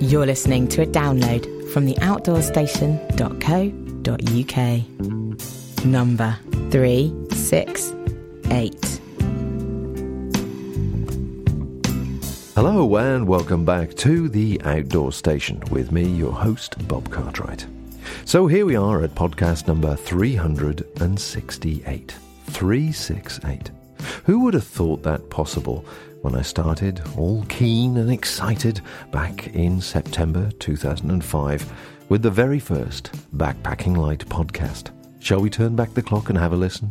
You're listening to a download from the outdoorstation.co.uk. Number 368. Hello and welcome back to the Outdoor Station with me, your host, Bob Cartwright. So here we are at podcast number 368. 368. Who would have thought that possible when I started all keen and excited back in September 2005 with the very first Backpacking Light podcast? Shall we turn back the clock and have a listen?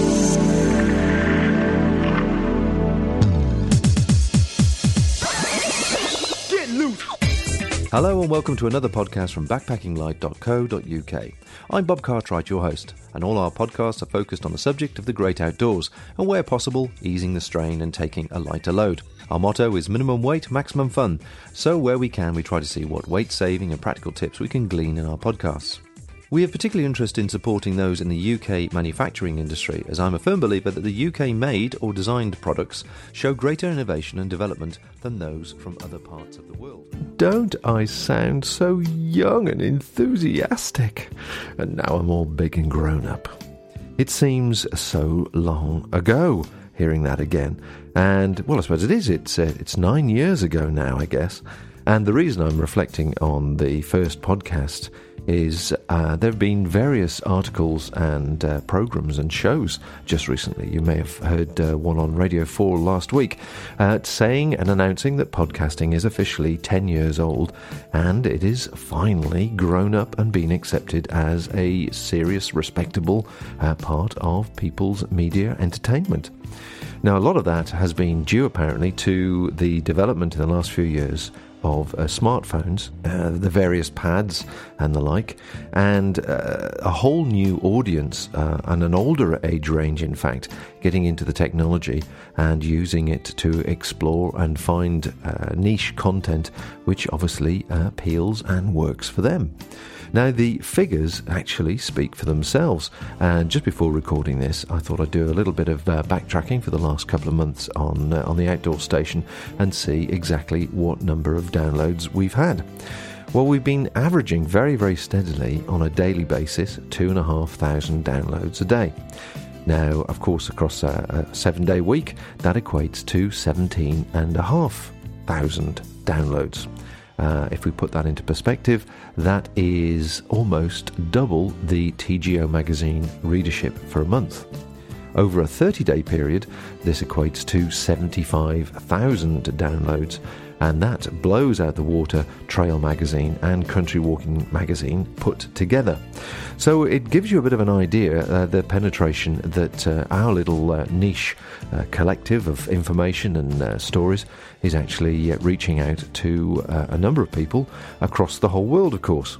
Hello and welcome to another podcast from backpackinglight.co.uk. I'm Bob Cartwright, your host, and all our podcasts are focused on the subject of the great outdoors and, where possible, easing the strain and taking a lighter load. Our motto is minimum weight, maximum fun, so where we can we try to see what weight-saving and practical tips we can glean in our podcasts. We have particular interest in supporting those in the UK manufacturing industry, as I'm a firm believer that the UK-made or designed products show greater innovation and development than those from other parts of the world. Don't I sound so young and enthusiastic? And now I'm all big and grown up. It seems so long ago, hearing that again. And, well, I suppose it is. It's 9 years ago now, I guess. And the reason I'm reflecting on the first podcast is there have been various articles and programmes and shows just recently. You may have heard one on Radio 4 last week saying and announcing that podcasting is officially 10 years old and it is finally grown up and been accepted as a serious, respectable part of people's media entertainment. Now, a lot of that has been due apparently to the development in the last few years of smartphones, the various pads and the like, and a whole new audience and an older age range, in fact, getting into the technology and using it to explore and find niche content which obviously appeals and works for them. Now, the figures actually speak for themselves, and just before recording this, I thought I'd do a little bit of backtracking for the last couple of months on the Outdoor Station and see exactly what number of downloads we've had. Well, we've been averaging very, very steadily on a daily basis 2,500 downloads a day. Now, of course, across a 7-day week, that equates to 17,500 downloads. If we put that into perspective, that is almost double the TGO magazine readership for a month. Over a 30-day period, this equates to 75,000 downloads, and that blows out the water Trail magazine and Country Walking magazine put together. So it gives you a bit of an idea, the penetration that our little niche collective of information and stories is actually reaching out to a number of people across the whole world, of course.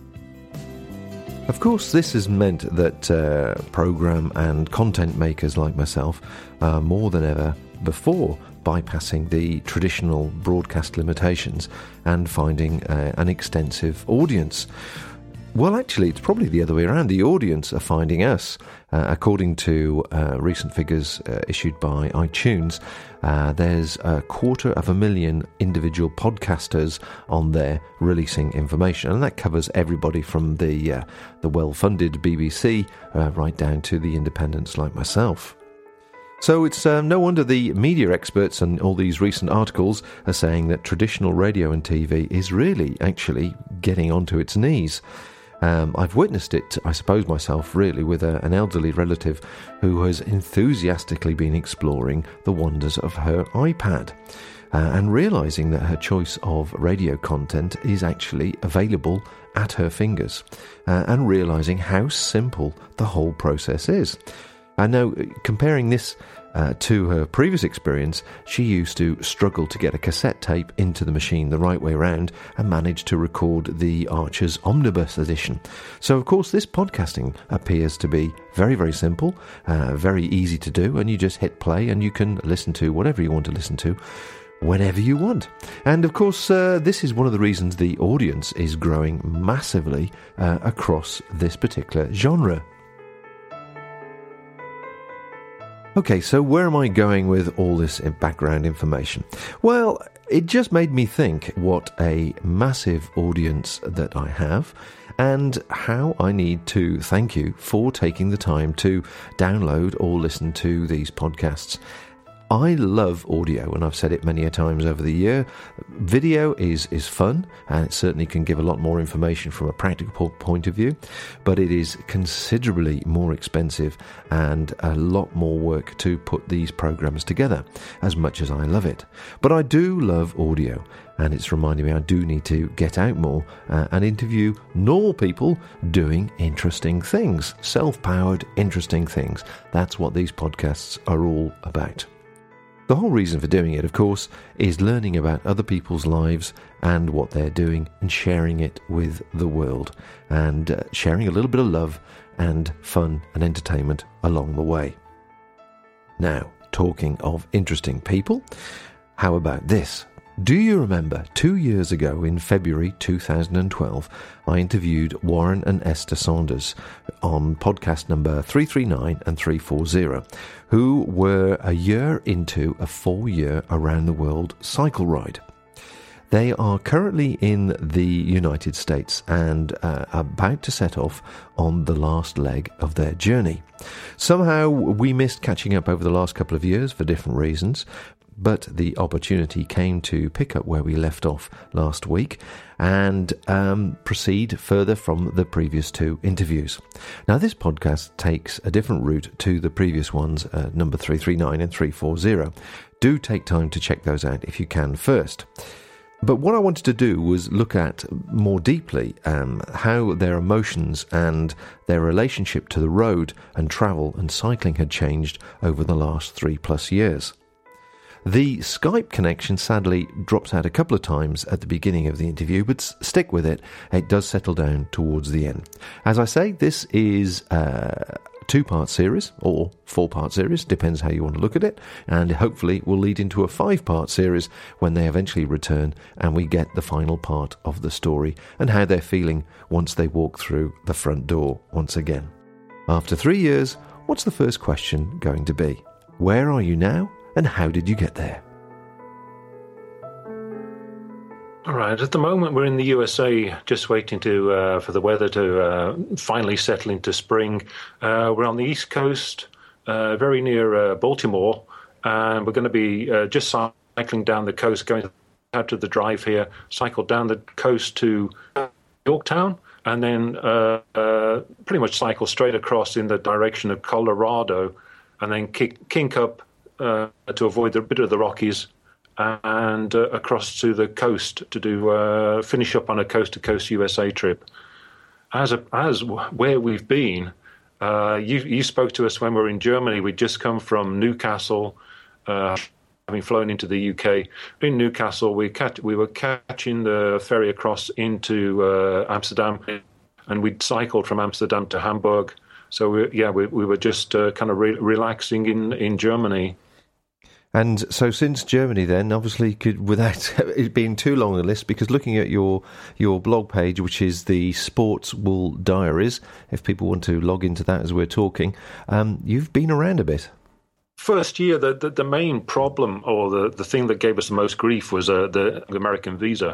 Of course, this has meant that program and content makers like myself are more than ever before bypassing the traditional broadcast limitations and finding an extensive audience. Well, actually, it's probably the other way around. The audience are finding us. According to recent figures issued by iTunes, there's 250,000 individual podcasters on there releasing information, and that covers everybody from the well-funded BBC right down to the independents like myself. So it's no wonder the media experts and all these recent articles are saying that traditional radio and TV is really actually getting onto its knees. I've witnessed it, I suppose myself, really, with an elderly relative who has enthusiastically been exploring the wonders of her iPad and realising that her choice of radio content is actually available at her fingers and realising how simple the whole process is. And now, comparing this to her previous experience, she used to struggle to get a cassette tape into the machine the right way around and managed to record the Archer's Omnibus edition. So, of course, this podcasting appears to be very, very simple, very easy to do, and you just hit play and you can listen to whatever you want to listen to whenever you want. And, of course, this is one of the reasons the audience is growing massively across this particular genre. Okay, so where am I going with all this background information? Well, it just made me think what a massive audience that I have and how I need to thank you for taking the time to download or listen to these podcasts. I love audio, and I've said it many a times over the year. Video is fun, and it certainly can give a lot more information from a practical point of view, but it is considerably more expensive and a lot more work to put these programs together, as much as I love it. But I do love audio, and it's reminding me I do need to get out more and interview normal people doing interesting things, self-powered, interesting things. That's what these podcasts are all about. The whole reason for doing it, of course, is learning about other people's lives and what they're doing and sharing it with the world and sharing a little bit of love and fun and entertainment along the way. Now, talking of interesting people, how about this? Do you remember 2 years ago in February 2012, I interviewed Warren and Esther Saunders on podcast number 339 and 340, who were a year into a 4-year around-the-world cycle ride. They are currently in the United States and about to set off on the last leg of their journey. Somehow we missed catching up over the last couple of years for different reasons, but the opportunity came to pick up where we left off last week and proceed further from the previous 2 interviews. Now, this podcast takes a different route to the previous ones, number 339 and 340. Do take time to check those out if you can first. But what I wanted to do was look at more deeply how their emotions and their relationship to the road and travel and cycling had changed over the last 3+ years. The Skype connection sadly drops out a couple of times at the beginning of the interview, but stick with it. It does settle down towards the end. As I say, this is a 2-part series or 4-part series, depends how you want to look at it, and hopefully will lead into a 5-part series when they eventually return and we get the final part of the story and how they're feeling once they walk through the front door once again. After 3 years, what's the first question going to be? Where are you now? And how did you get there? All right. At the moment, we're in the USA, just waiting for the weather to finally settle into spring. We're on the East Coast, very near Baltimore, and we're going to be just cycling down the coast, going out to the drive here, cycle down the coast to Yorktown, and then pretty much cycle straight across in the direction of Colorado, and then kink up to avoid a bit of the Rockies and across to the coast to do finish up on a coast-to-coast USA trip. As where we've been, you spoke to us when we were in Germany. We'd just come from Newcastle, having flown into the UK. In Newcastle, we were catching the ferry across into Amsterdam, and we'd cycled from Amsterdam to Hamburg. So we were just kind of relaxing in Germany. And so since Germany then, obviously, without it being too long a list, because looking at your blog page, which is the Sports Wool Diaries, if people want to log into that as we're talking, you've been around a bit. First year, the main problem or the thing that gave us the most grief was the American visa,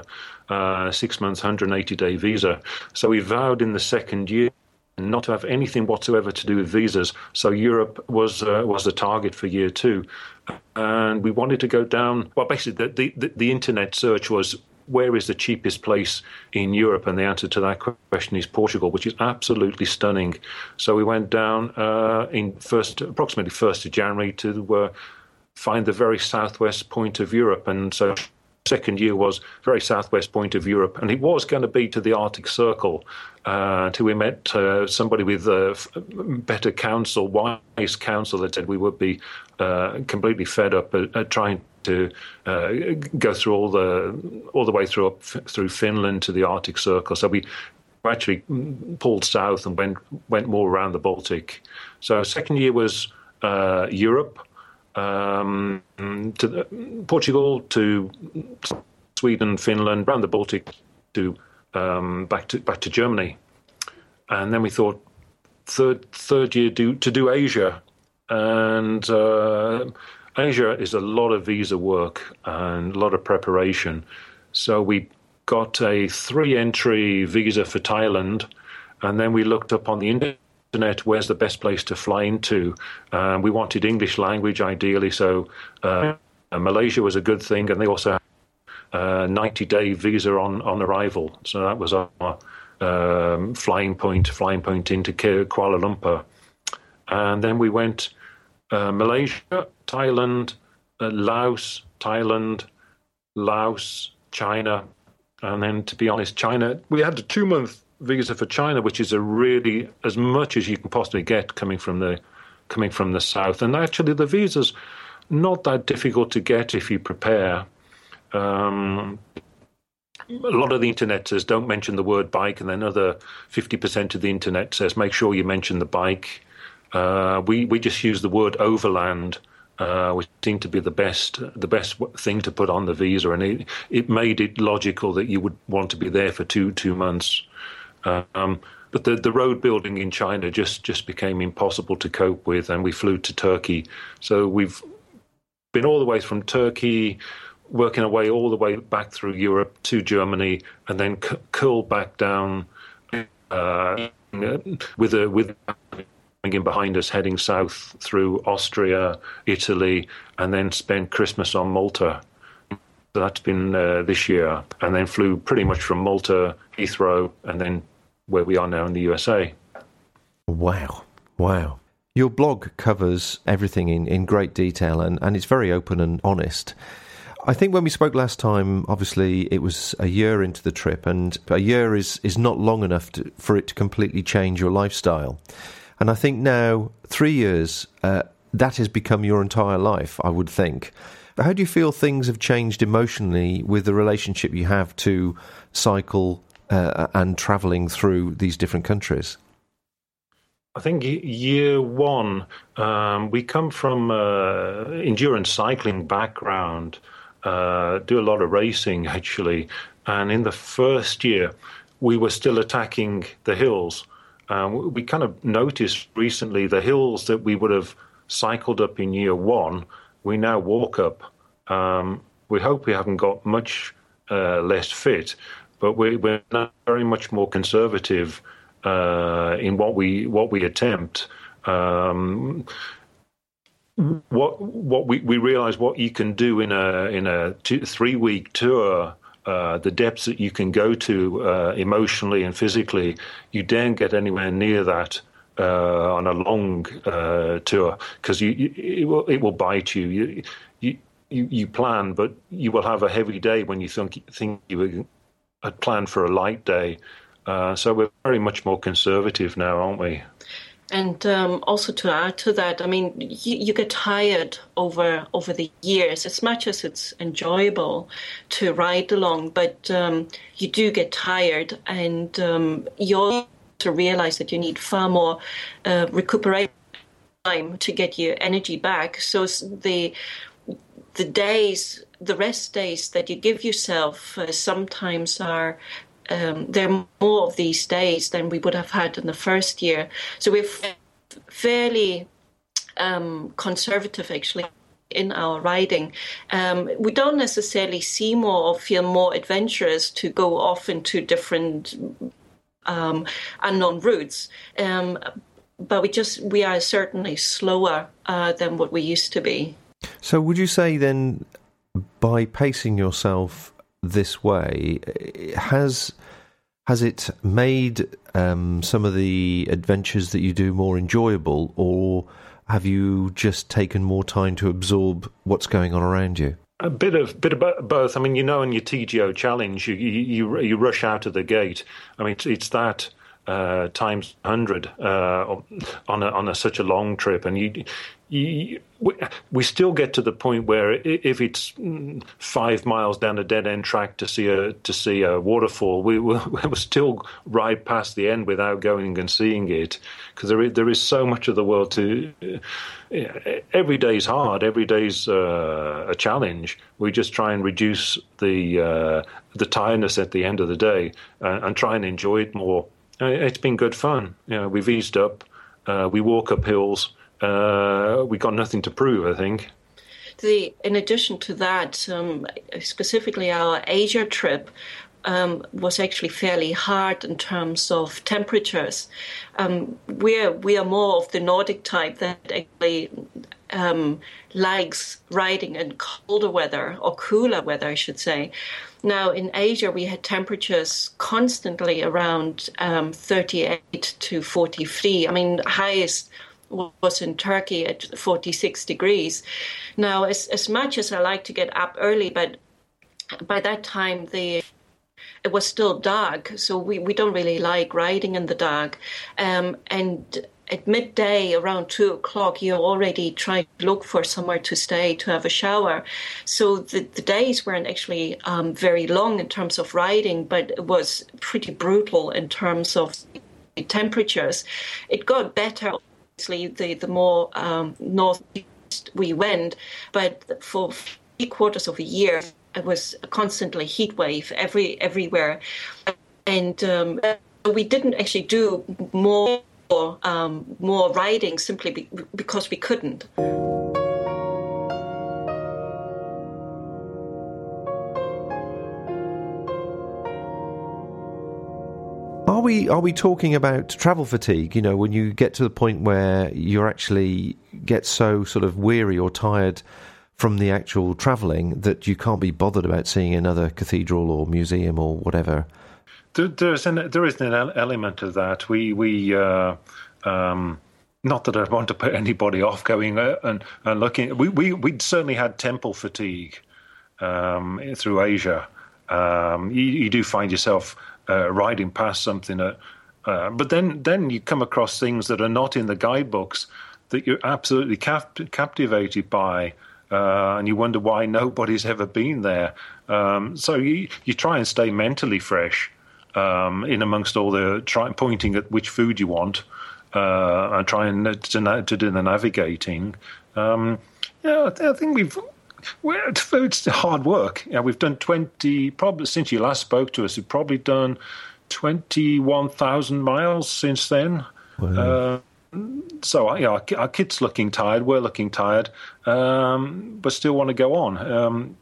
6 months, 180-day visa. So we vowed in the second year not to have anything whatsoever to do with visas. So Europe was the target for year 2. And we wanted to go down. Well, basically, the internet search was, where is the cheapest place in Europe? And the answer to that question is Portugal, which is absolutely stunning. So we went down approximately 1st of January to find the very southwest point of Europe. And so second year was very southwest point of Europe. And it was going to be to the Arctic Circle until we met somebody with better counsel, wise counsel, that said we would be completely fed up at trying to go through all the way through Finland to the Arctic Circle. So we actually pulled south and went more around the Baltic. So second year was Europe, to Portugal, to Sweden, Finland, around the Baltic, to back to Germany. And then we thought third year to do Asia. And Asia is a lot of visa work and a lot of preparation. So we got a 3-entry visa for Thailand, and then we looked up on the internet where's the best place to fly into. We wanted English language ideally, so Malaysia was a good thing, and they also had a 90-day visa on arrival. So that was our flying point into Kuala Lumpur. And then we went Malaysia, Thailand, Laos, China, and then, to be honest, China. We had a 2-month visa for China, which is a really as much as you can possibly get coming from the south. And actually, the visa's not that difficult to get if you prepare. A lot of the internet says don't mention the word bike, and then other 50% of the internet says make sure you mention the bike. We just use the word overland, which seemed to be the best thing to put on the visa, and it made it logical that you would want to be there for two months. But the road building in China just became impossible to cope with, and we flew to Turkey. So we've been all the way from Turkey, working our way all the way back through Europe to Germany, and then curled back down with in behind us, heading south through Austria, Italy, and then spent Christmas on Malta. So that's been this year, and then flew pretty much from Malta, Heathrow, and then where we are now in the USA. Wow. Your blog covers everything in great detail, and it's very open and honest. I think when we spoke last time, obviously it was a year into the trip, and a year is not long enough for it to completely change your lifestyle. And I think now, 3 years, that has become your entire life, I would think. How do you feel things have changed emotionally with the relationship you have to cycle and travelling through these different countries? I think year one, we come from endurance cycling background, do a lot of racing, actually. And in the first year, we were still attacking the hills. We kind of noticed recently the hills that we would have cycled up in year one, we now walk up. We hope we haven't got much less fit, but we're now very much more conservative in what we attempt. What we realize what you can do in a 3 week tour. The depths that you can go to emotionally and physically, you don't get anywhere near that on a long tour, because it will bite you. You plan, but you will have a heavy day when you think you had planned for a light day. So we're very much more conservative now, aren't we? And also to add to that, I mean, you get tired over the years, as much as it's enjoyable to ride along, but you do get tired, and you also realize that you need far more recuperation time to get your energy back. So the rest days that you give yourself sometimes are there are more of these days than we would have had in the first year. So we're fairly conservative, actually, in our riding. We don't necessarily see more or feel more adventurous to go off into different unknown routes. But we are certainly slower than what we used to be. So would you say then, by pacing yourself this way, has it made some of the adventures that you do more enjoyable, or have you just taken more time to absorb what's going on around you? A bit of both. I mean, in your TGO challenge, you rush out of the gate. I mean, it's that times 100 on such a long trip, and we still get to the point where if it's 5 miles down a dead end track to see a waterfall, we will still ride past the end without going and seeing it, because there is so much of the world to. Every day's hard. Every day's a challenge. We just try and reduce the tiredness at the end of the day and try and enjoy it more. It's been good fun. We've eased up. We walk up hills. we got nothing to prove, I think. In addition to that, specifically our Asia trip was actually fairly hard in terms of temperatures. We are more of the Nordic type that actually likes riding in colder weather, or cooler weather, I should say. Now, in Asia, we had temperatures constantly around 38 to 43. I mean, highest was in Turkey at 46 degrees. Now, as much as I like to get up early, but by that time it was still dark, so we don't really like riding in the dark. And at midday, around 2 o'clock, you're already trying to look for somewhere to stay, to have a shower. So the days weren't actually very long in terms of riding, but it was pretty brutal in terms of temperatures. It got better, obviously, the more northeast we went, but for 3/4 of a year, it was a constantly heat wave everywhere. And we didn't actually do more riding simply because we couldn't. Are we talking about travel fatigue? You know, when you get to the point where you actually get so sort of weary or tired from the actual travelling that you can't be bothered about seeing another cathedral or museum or whatever? There is an element of that. Not that I want to put anybody off going and looking. We certainly had temple fatigue through Asia. You do find yourself riding past something, but then you come across things that are not in the guidebooks that you're absolutely captivated by, and you wonder why nobody's ever been there. So you try and stay mentally fresh in amongst all the pointing at which food you want. And trying to do the navigating. I think it's hard work. We've done 20, probably since you last spoke to us, we've probably done 21,000 miles since then. Wow. So our kids looking tired, we're looking tired, but still want to go on.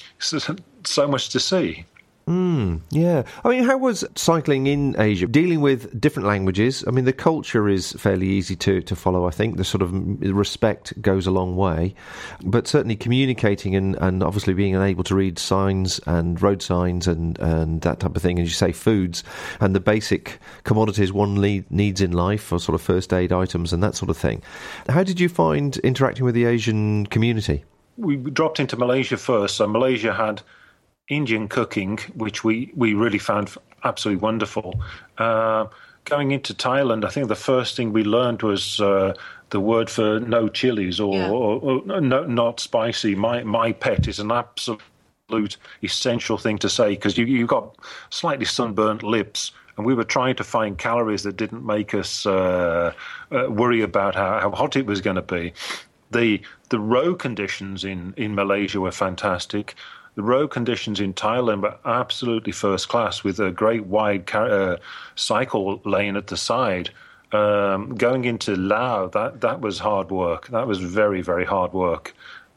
So much to see. Yeah. I mean, how was cycling in Asia? Dealing with different languages, I mean, the culture is fairly easy to follow, I think. The sort of respect goes a long way. But certainly communicating and obviously being able to read signs and road signs and that type of thing, as you say, foods and the basic commodities one needs in life, or sort of first aid items and that sort of thing. How did you find interacting with the Asian community? We dropped into Malaysia first. So Malaysia had Indian cooking, which we really found absolutely wonderful. Going into Thailand, I think the first thing we learned was the word for no chilies or no, not spicy. My pet is an absolute essential thing to say, because you got slightly sunburnt lips, and we were trying to find calories that didn't make us worry about how hot it was going to be. The road conditions in Malaysia were fantastic. The road conditions in Thailand were absolutely first class, with a great wide cycle lane at the side. Going into Laos, that was hard work. That was very, very hard work.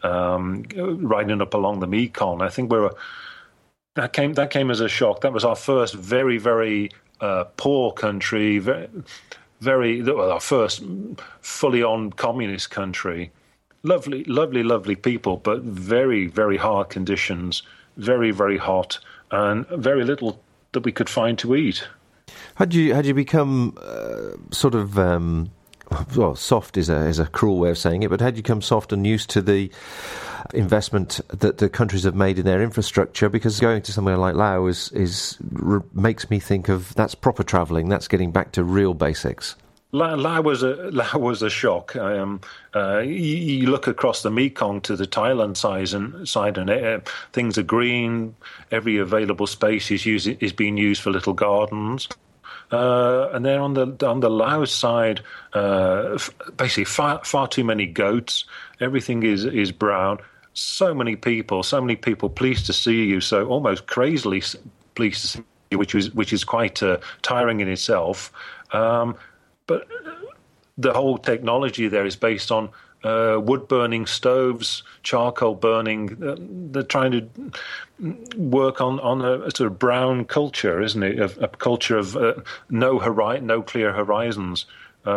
Riding up along the Mekong, I think that came as a shock. That was our first very, very poor country, our first fully on communist country. Lovely, lovely, lovely people, but very, very hard conditions, very, very hot, and very little that we could find to eat. Had you become sort of soft is a cruel way of saying it, but had you become soft and used to the investment that the countries have made in their infrastructure? Because going to somewhere like Laos makes me think of that's proper travelling. That's getting back to real basics. Laos was a shock. You look across the Mekong to the Thailand side, and things are green. Every available space is being used for little gardens. And then on the Laos side, basically far too many goats. Everything is brown. So many people pleased to see you. So almost crazily pleased to see you, which is quite tiring in itself. But the whole technology there is based on wood-burning stoves, charcoal burning. They're trying to work on a sort of brown culture, isn't it? A culture of no clear horizons.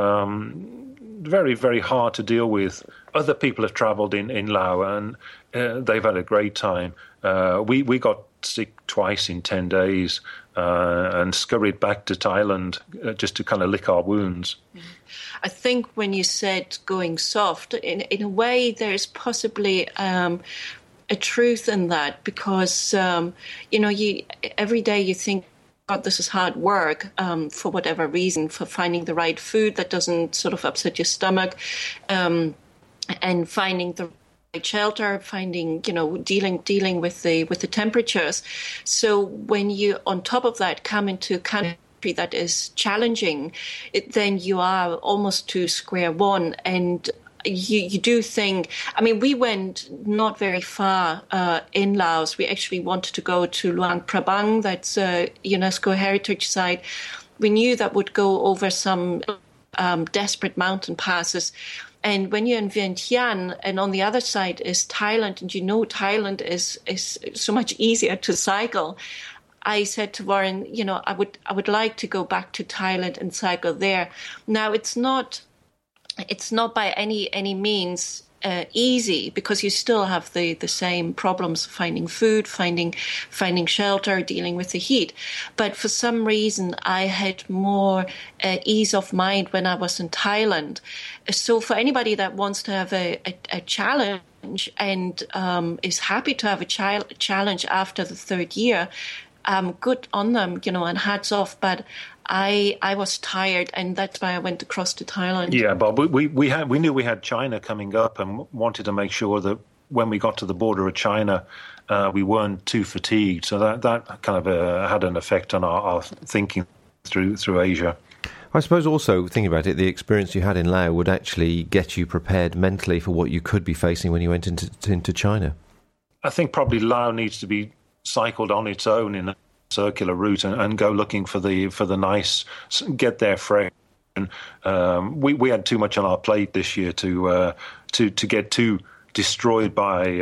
Very, very hard to deal with. Other people have travelled in Laos, and they've had a great time. We got sick twice in 10 days and scurried back to Thailand just to kind of lick our wounds. I think when you said going soft, in a way there's possibly a truth in that, because you every day you think, God, this is hard work for whatever reason, for finding the right food that doesn't sort of upset your stomach, and finding the right shelter, finding, dealing with the temperatures. So when you, on top of that, come into a country that is challenging, then you are almost to square one. And you do think, I mean, we went not very far in Laos. We actually wanted to go to Luang Prabang, that's a UNESCO heritage site. We knew that would go over some desperate mountain passes. And when you're in Vientiane, and on the other side is Thailand, and Thailand is so much easier to cycle, I said to Warren, I would like to go back to Thailand and cycle there. Now, it's not by any means easy, because you still have the same problems finding food, finding shelter, dealing with the heat. But for some reason, I had more ease of mind when I was in Thailand. So for anybody that wants to have a challenge and is happy to have a challenge after the third year, good on them, and hats off. But I was tired, and that's why I went across to Thailand. Yeah, Bob, we knew we had China coming up, and wanted to make sure that when we got to the border of China, we weren't too fatigued. So that kind of had an effect on our thinking through Asia. I suppose also, thinking about it, the experience you had in Laos would actually get you prepared mentally for what you could be facing when you went into China. I think probably Laos needs to be cycled on its own in a circular route and go looking for the nice, get there fresh. And we had too much on our plate this year to get too destroyed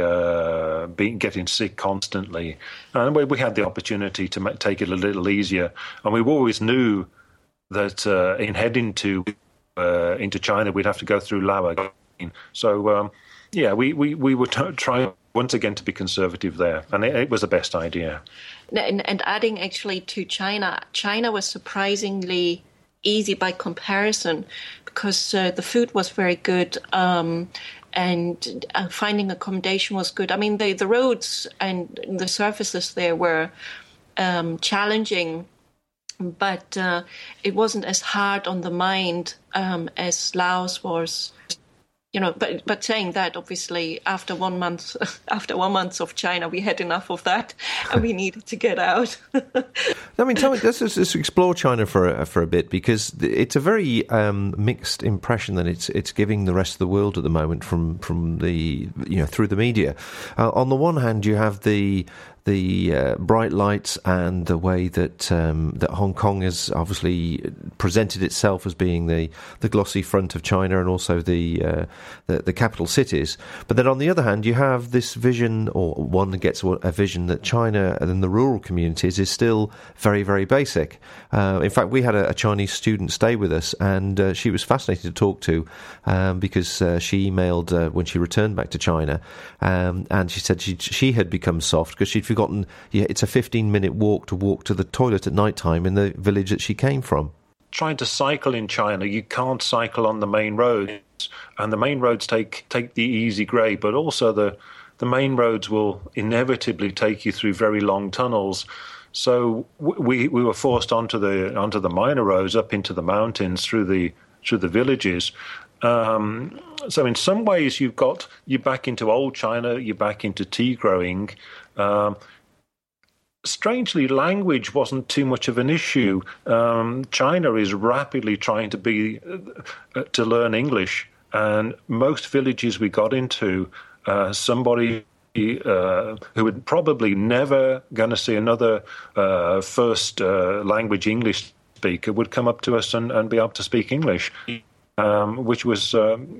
by getting sick constantly. And we had the opportunity to take it a little easier. And we always knew that in heading into China, we'd have to go through Laos. So we were trying once again to be conservative there, and it was the best idea. And adding actually to China was surprisingly easy by comparison, because the food was very good, and finding accommodation was good. I mean, the roads and the surfaces there were challenging, but it wasn't as hard on the mind as Laos was. But saying that, obviously, after 1 month of China, we had enough of that, and we needed to get out. I mean, tell me, let's just explore China for a bit, because it's a very mixed impression that it's giving the rest of the world at the moment from the through the media. On the one hand, you have the bright lights and the way that Hong Kong has obviously presented itself as being the glossy front of China, and also the capital cities. But then on the other hand, you have this vision, or one gets a vision, that China and the rural communities is still very, very basic. In fact, we had a Chinese student stay with us, and she was fascinating to talk to, because she emailed when she returned back to China, and she said she had become soft because she'd forgotten it's a 15-minute walk to the toilet at night time in the village that she came from. Trying to cycle in China, you can't cycle on the main roads, and the main roads take the easy grade, but also the main roads will inevitably take you through very long tunnels. So we were forced onto the minor roads up into the mountains through the villages. So in some ways, you're back into old China, you're back into tea growing. Strangely, language wasn't too much of an issue. China is rapidly trying to learn English, and most villages we got into, somebody who would probably never going to see another first language English speaker would come up to us and be able to speak English. which was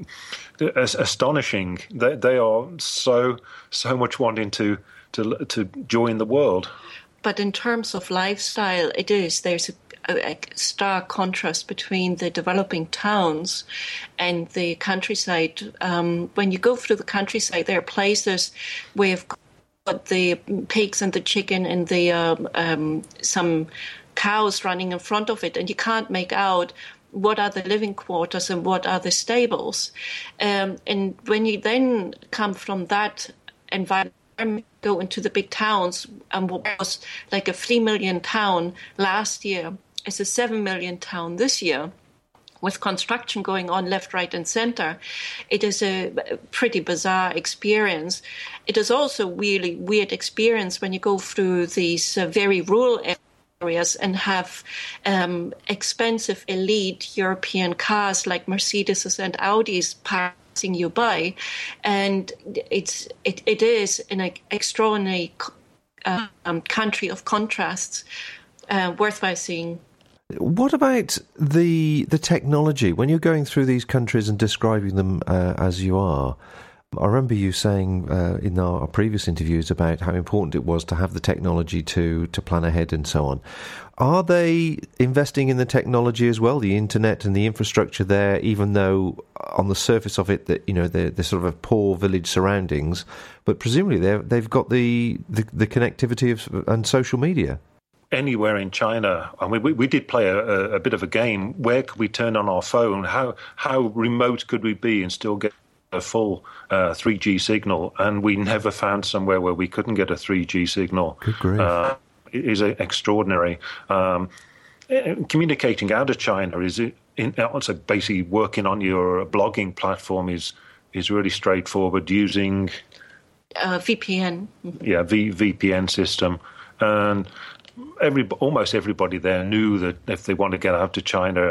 astonishing. They are so much wanting to join the world. But in terms of lifestyle, there's a stark contrast between the developing towns and the countryside. When you go through the countryside, there are places where you've got the pigs and the chicken and the some cows running in front of it, and you can't make out what are the living quarters and what are the stables. And when you then come from that environment, go into the big towns, and what was like a 3 million town last year is a 7 million town this year, with construction going on left, right, and center. It is a pretty bizarre experience. It is also really weird experience when you go through these very rural areas and have expensive elite European cars like Mercedes and Audis passing you by, and it is an extraordinary country of contrasts, worthwhile seeing. What about the technology? When you're going through these countries and describing them as you are, I remember you saying in our previous interviews about how important it was to have the technology to plan ahead and so on. Are they investing in the technology as well, the internet and the infrastructure there, even though on the surface of it that they're sort of a poor village surroundings, but presumably they've got the connectivity and social media? Anywhere in China, I mean, we did play a bit of a game. Where could we turn on our phone? How remote could we be and still get a full 3G signal? And we never found somewhere where we couldn't get a 3G signal. Good grief. It is extraordinary. Communicating out of China also basically working on your blogging platform is really straightforward using VPN. Yeah, VPN system. And almost everybody there knew that if they want to get out to China,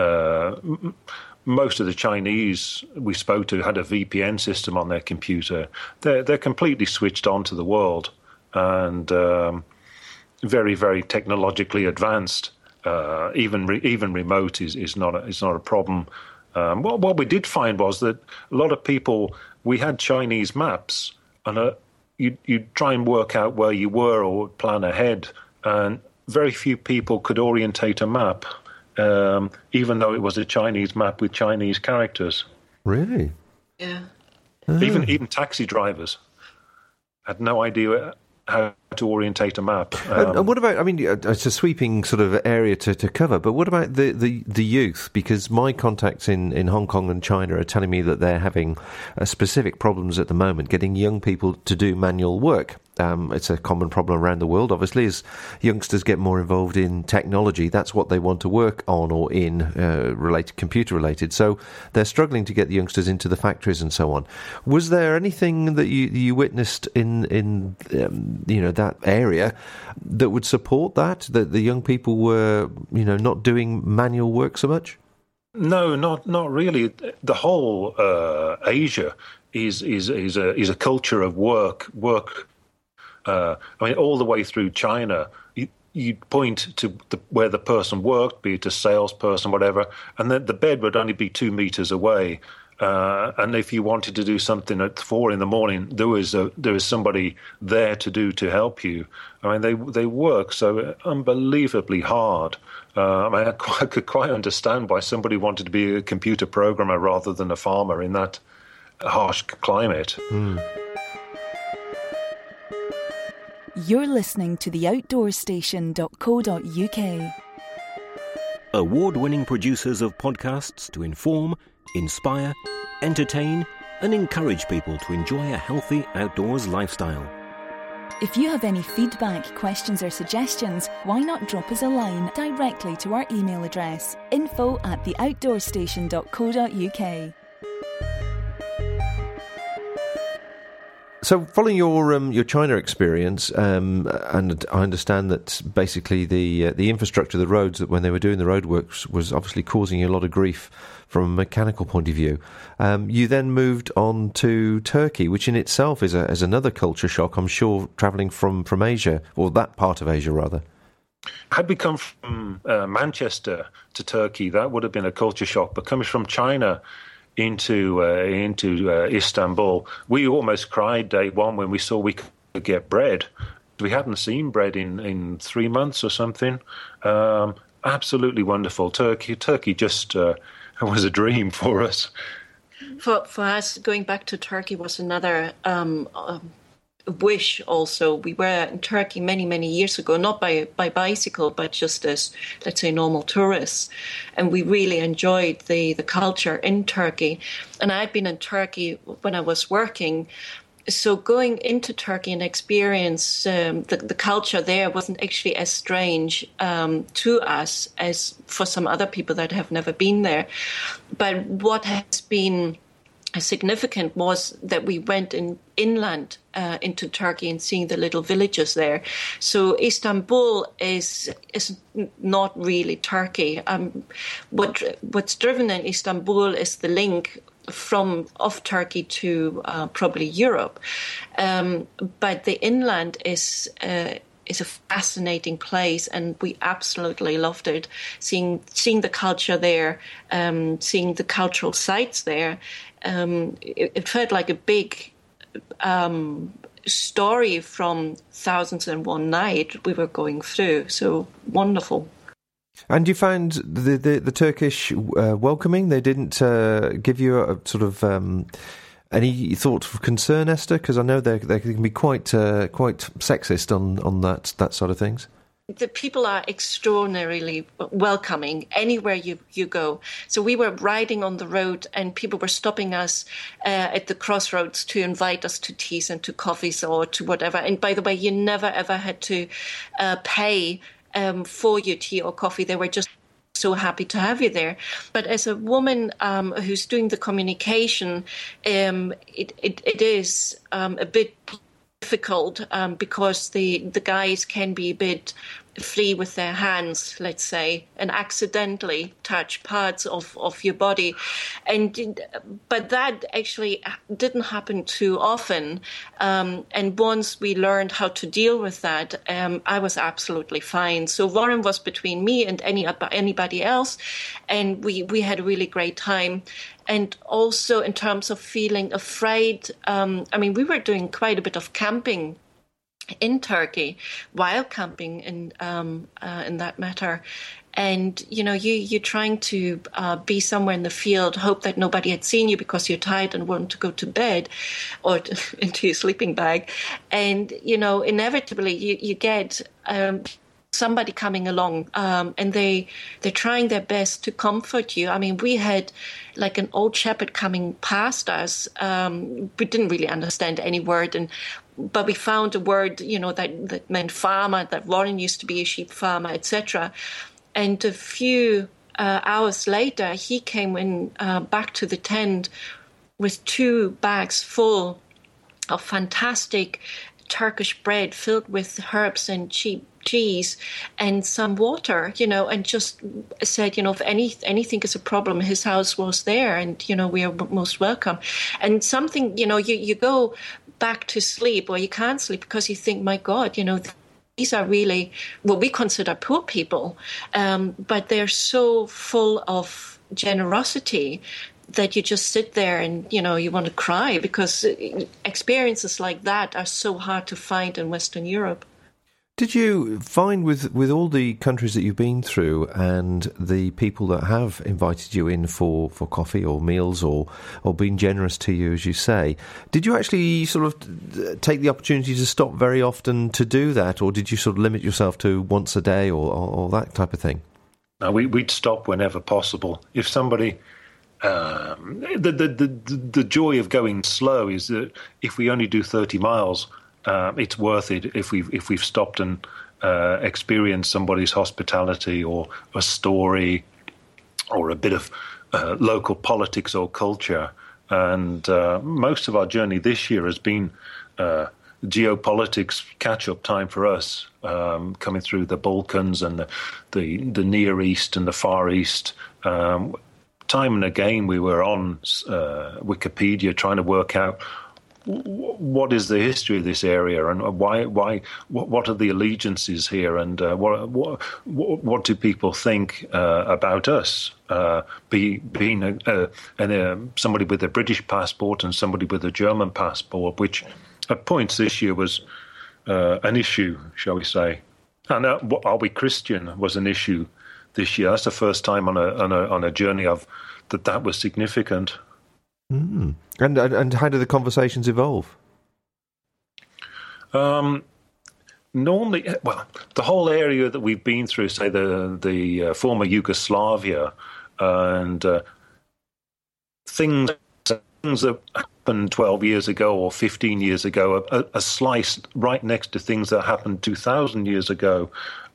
most of the Chinese we spoke to had a VPN system on their computer. They're completely switched on to the world and very, very technologically advanced. Even remote is not a problem. What we did find was that a lot of people, we had Chinese maps, and you'd try and work out where you were or plan ahead, and very few people could orientate a map, even though it was a Chinese map with Chinese characters. Really? Yeah. Even taxi drivers had no idea how to orientate a map. And what about, I mean, it's a sweeping sort of area to cover, but what about the youth? Because my contacts in Hong Kong and China are telling me that they're having specific problems at the moment getting young people to do manual work. It's a common problem around the world, obviously, as youngsters get more involved in technology. That's what they want to work on or in, computer related. So they're struggling to get the youngsters into the factories and so on. Was there anything that you witnessed in that area that would support that the young people were not doing manual work so much? No, not really. The whole Asia is a culture of work. I mean, all the way through China, you point to where the person worked, be it a salesperson, whatever, and then the bed would only be 2 meters away. And if you wanted to do something at 4 a.m, there was somebody there to help you. I mean, they work so unbelievably hard. I could quite understand why somebody wanted to be a computer programmer rather than a farmer in that harsh climate. Mm. You're listening to theoutdoorstation.co.uk. Award-winning producers of podcasts to inform, inspire, entertain, and encourage people to enjoy a healthy outdoors lifestyle. If you have any feedback, questions or suggestions, why not drop us a line directly to our email address, info@theoutdoorstation.co.uk. So, following your China experience, and I understand that basically the infrastructure, the roads, that when they were doing the roadworks, was obviously causing you a lot of grief from a mechanical point of view. You then moved on to Turkey, which in itself is another culture shock, I'm sure, travelling from Asia, or that part of Asia rather. Had we come from Manchester to Turkey, that would have been a culture shock. But coming from China into Istanbul, we almost cried day one when we saw we could get bread. We hadn't seen bread in 3 months or something. Absolutely wonderful. Turkey just was a dream for us. For us, going back to Turkey was another wish also. We were in Turkey many, many years ago, not by bicycle, but just as, let's say, normal tourists. And we really enjoyed the culture in Turkey. And I'd been in Turkey when I was working. So going into Turkey and experience the culture there wasn't actually as strange to us as for some other people that have never been there. But what has been significant was that we went inland into Turkey and seeing the little villages there. So Istanbul is not really Turkey. What's driven in Istanbul is the link of Turkey to probably Europe, but the inland is a fascinating place, and we absolutely loved it. Seeing the culture there, seeing the cultural sites there, it felt like a big story from Thousand and One Night we were going through. So wonderful. And you found the Turkish welcoming? They didn't give you a sort of any thought of concern, Esther? Because I know they can be quite sexist on that sort of things. The people are extraordinarily welcoming anywhere you go. So we were riding on the road and people were stopping us at the crossroads to invite us to teas and to coffees or to whatever. And by the way, you never ever had to pay for your tea or coffee. They were just so happy to have you there. But as a woman who's doing the communication, it is a bit difficult because the guys can be a bit free with their hands, let's say, and accidentally touch parts of your body. But that actually didn't happen too often. And once we learned how to deal with that, I was absolutely fine. So Warren was between me and anybody else, and we had a really great time. And also in terms of feeling afraid, we were doing quite a bit of camping in Turkey, wild camping in that matter. And, you're trying to be somewhere in the field, hope that nobody had seen you because you're tired and want to go to bed or into your sleeping bag. And, inevitably you get somebody coming along and they're trying their best to comfort you. We had like an old shepherd coming past us. We didn't really understand any word, but we found a word, that meant farmer, that Warren used to be a sheep farmer, etc. And a few hours later, he came in back to the tent with 2 bags full of fantastic Turkish bread filled with herbs and cheese and some water, and just said, if anything is a problem, his house was there and, we are most welcome. And something, you go back to sleep or you can't sleep because you think, my God, these are really what we consider poor people, but they're so full of generosity that you just sit there and, you want to cry because experiences like that are so hard to find in Western Europe. Did you find with all the countries that you've been through and the people that have invited you in for coffee or meals or been generous to you, as you say, did you actually sort of take the opportunity to stop very often to do that, or did you sort of limit yourself to once a day or that type of thing? No, we'd stop whenever possible. If somebody... the joy of going slow is that if we only do 30 miles... it's worth it if we've stopped and experienced somebody's hospitality or a story or a bit of local politics or culture. And most of our journey this year has been geopolitics catch-up time for us, coming through the Balkans and the Near East and the Far East. Time and again we were on Wikipedia trying to work out what is the history of this area, and what are the allegiances here, and what do people think about us, being somebody with a British passport and somebody with a German passport, which at points this year was an issue, shall we say. And are we Christian was an issue this year. That's the first time on a journey that was significant. Mm. And how do the conversations evolve? Normally, well, the whole area that we've been through, say the former Yugoslavia, and things that happened 12 years ago or 15 years ago are sliced right next to things that happened 2,000 years ago.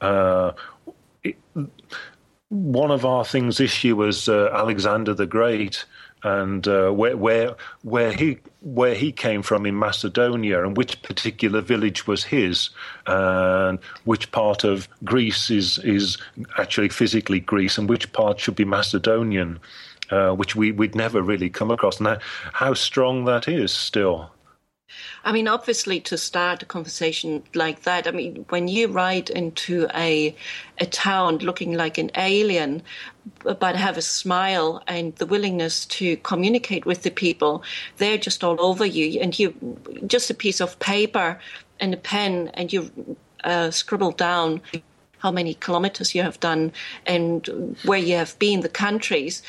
One of our things this year was Alexander the Great, and where he came from in Macedonia, and which particular village was his, and which part of Greece is actually physically Greece, and which part should be Macedonian, which we'd never really come across, and how strong that is still. I mean, obviously, to start a conversation like that, I mean, when you ride into a town looking like an alien, but have a smile and the willingness to communicate with the people, they're just all over you. And you just a piece of paper and a pen, and you scribble down how many kilometers you have done and where you have been, the countries.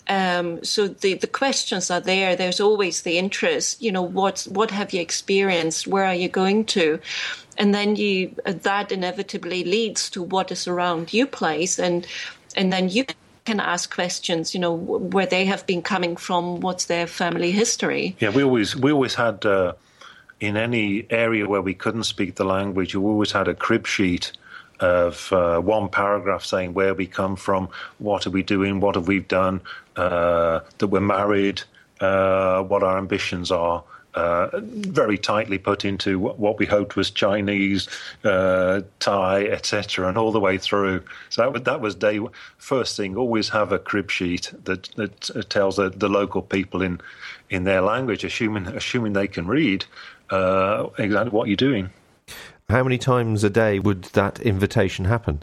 So the questions are there. There's always the interest. You know, what have you experienced? Where are you going to? And then that inevitably leads to what is around your place, and then you can ask questions. You know, where they have been coming from. What's their family history? Yeah, we always had in any area where we couldn't speak the language, we always had a crib sheet of one paragraph saying where we come from, what are we doing, what have we done, that we're married, what our ambitions are, very tightly put into what we hoped was Chinese, Thai, etc., and all the way through. So that was first thing. Always have a crib sheet that tells the local people in their language, assuming they can read, exactly what you're doing. How many times a day would that invitation happen?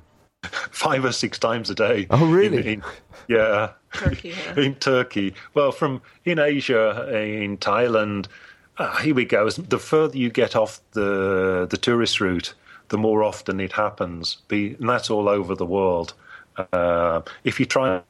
5 or 6 times a day. Oh, really? Turkey, yeah. In Turkey. Well, in Asia, in Thailand, here we go. The further you get off the tourist route, the more often it happens. And that's all over the world. If you travel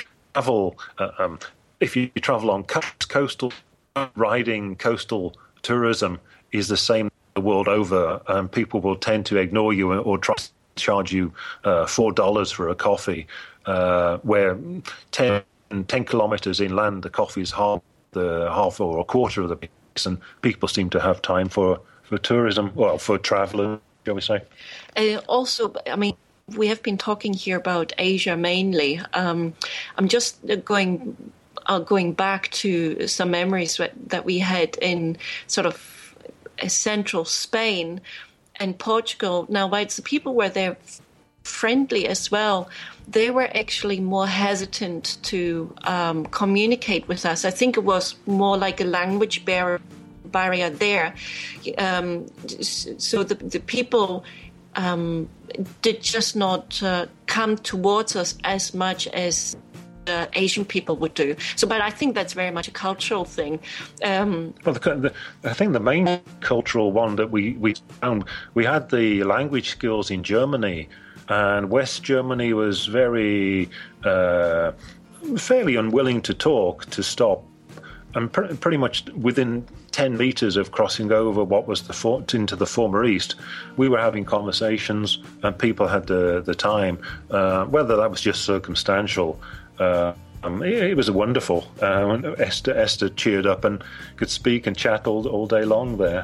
on coastal riding, coastal tourism is the same the world over, and people will tend to ignore you or try to charge you $4 for a coffee, where 10 kilometers inland, the coffee is half or a quarter of the price, and people seem to have time for tourism, well, for travelers, shall we say. Also, I mean, we have been talking here about Asia mainly. I'm just going back to some memories that we had in sort of central Spain and Portugal. Now, whilst the people were there friendly as well, they were actually more hesitant to communicate with us. I think it was more like a language barrier there. So the people did just not come towards us as much as Asian people would do. So, but I think that's very much a cultural thing. Well, I think the main cultural one that we found, we had the language skills in Germany, and West Germany was fairly unwilling to stop, and pretty much within 10 meters of crossing over what was into the former East, we were having conversations, and people had the time. Whether that was just circumstantial, it was wonderful. Esther cheered up and could speak and chat all day long there.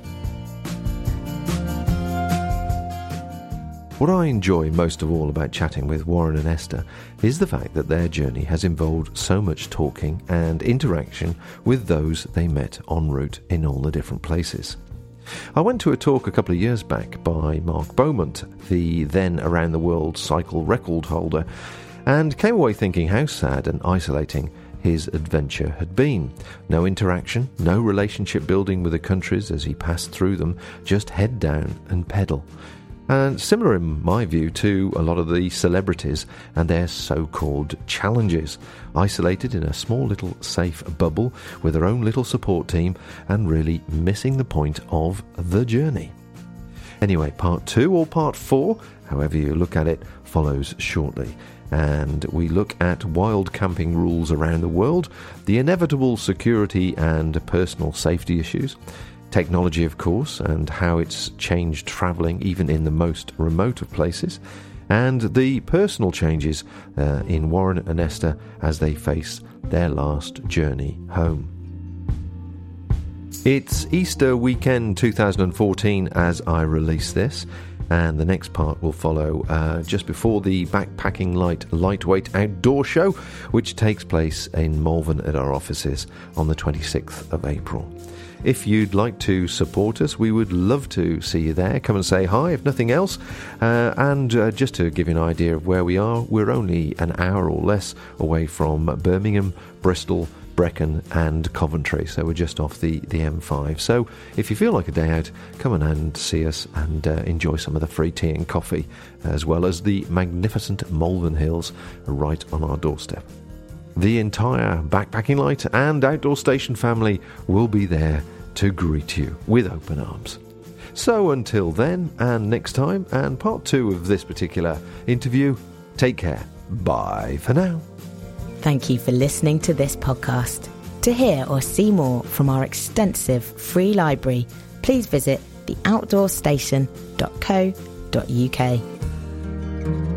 What I enjoy most of all about chatting with Warren and Esther is the fact that their journey has involved so much talking and interaction with those they met en route in all the different places. I went to a talk a couple of years back by Mark Beaumont, the then around the world cycle record holder, and came away thinking how sad and isolating his adventure had been. No interaction, no relationship building with the countries as he passed through them, just head down and pedal. And similar in my view to a lot of the celebrities and their so-called challenges, isolated in a small little safe bubble with their own little support team and really missing the point of the journey. Anyway, part 2 or part 4, however you look at it, follows shortly. And we look at wild camping rules around the world, the inevitable security and personal safety issues, technology, of course, and how it's changed travelling even in the most remote of places, and the personal changes in Warren and Esther as they face their last journey home. It's Easter weekend 2014 as I release this, and the next part will follow just before the Backpacking Light Lightweight Outdoor Show, which takes place in Malvern at our offices on the 26th of April. If you'd like to support us, we would love to see you there. Come and say hi, if nothing else. And just to give you an idea of where we are, we're only an hour or less away from Birmingham, Bristol, Brecon and Coventry, so we're just off the M5. So if you feel like a day out, come on and see us and enjoy some of the free tea and coffee, as well as the magnificent Malvern Hills right on our doorstep. The entire Backpacking Light and Outdoor Station family will be there to greet you with open arms. So until then, and next time, and part 2 of this particular interview, take care. Bye for now. Thank you for listening to this podcast. To hear or see more from our extensive free library, please visit theoutdoorstation.co.uk.